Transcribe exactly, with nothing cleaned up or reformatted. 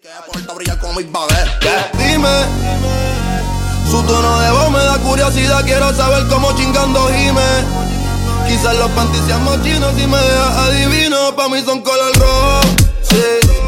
Porta brillar como mis baguettes. Dime, su tono de voz me da curiosidad. Quiero saber cómo chingando gime. Quizás los panties sean mochinos y me dejas adivino. Pa' mí son color rojo, sí.